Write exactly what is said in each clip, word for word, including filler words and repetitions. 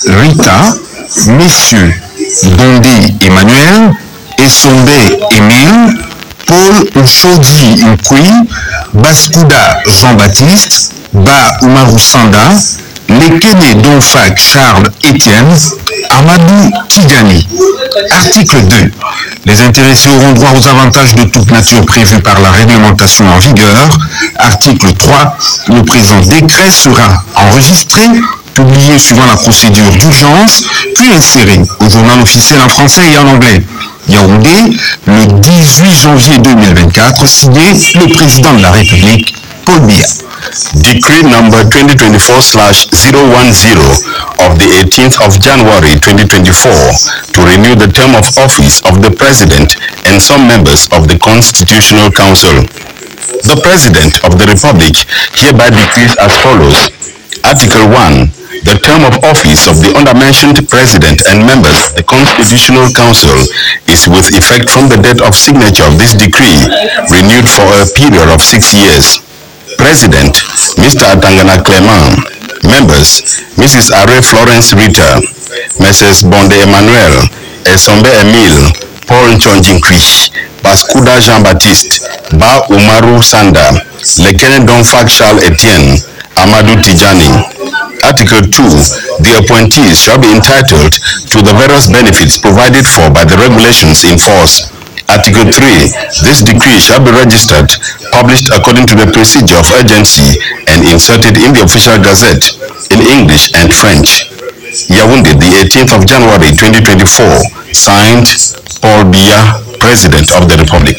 Rita, messieurs Bondé Emmanuel, Essombe Émile, Paul Nchodi Nkui, Baskouda Jean-Baptiste, Ba Umaru Sanda, Lekene Donfak Charles Étienne, Amadou Tidjani. Article deux. Les intéressés auront droit aux avantages de toute nature prévus par la réglementation en vigueur. Article trois. Le présent décret sera enregistré, publié suivant la procédure d'urgence, puis inséré au journal officiel en français et en anglais. Yaoundé, le dix-huit janvier deux mille vingt-quatre, signé le président de la République, Paul Biya. Decree number twenty twenty-four slash zero one zero of the eighteenth of January twenty twenty-four to renew the term of office of the President and some members of the Constitutional Council. The President of the Republic hereby decrees as follows. Article one. The term of office of the undermentioned President and members of the Constitutional Council is with effect from the date of signature of this decree, renewed for a period of six years. President, Mister Atangana Clement. Members, Missus Are Florence Rita, Missus Bondé Emmanuel, Essombe Emile, Paul Nchonjinkwi, Baskouda Jean-Baptiste, Ba Umaru Sanda, Lekene Donfak Charles Etienne, Amadou Tidjani. Article two. The appointees shall be entitled to the various benefits provided for by the regulations in force. Article three. This decree shall be registered, published according to the procedure of urgency, and inserted in the official gazette in English and French. Yaoundé, the eighteenth of January twenty twenty-four. Signed, Paul Biya, President of the Republic.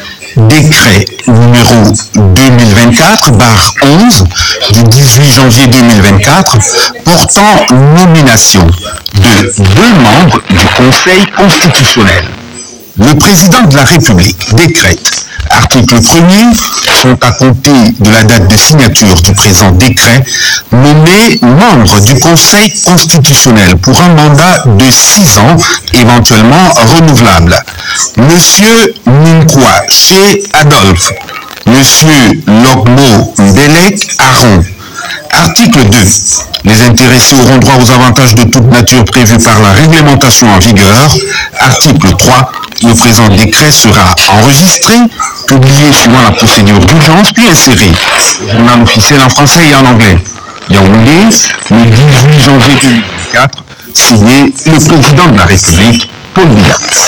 Décret numéro deux mille vingt-quatre barre onze du dix-huit janvier deux mille vingt-quatre portant nomination de deux membres du Conseil constitutionnel. Le président de la République décrète, article premier, sont à compter de la date de signature du présent décret, nommés membres du Conseil constitutionnel pour un mandat de six ans, éventuellement renouvelable. Monsieur Ninkwa Chez Adolphe, Monsieur Logmo Mbelek Aaron. Article deux. Les intéressés auront droit aux avantages de toute nature prévus par la réglementation en vigueur. Article trois. Le présent décret sera enregistré, publié suivant la procédure d'urgence, puis inséré au journal officiel en français et en anglais. Yaoundé, le dix-huit janvier deux mille vingt-quatre, signé le président de la République, Paul Biya.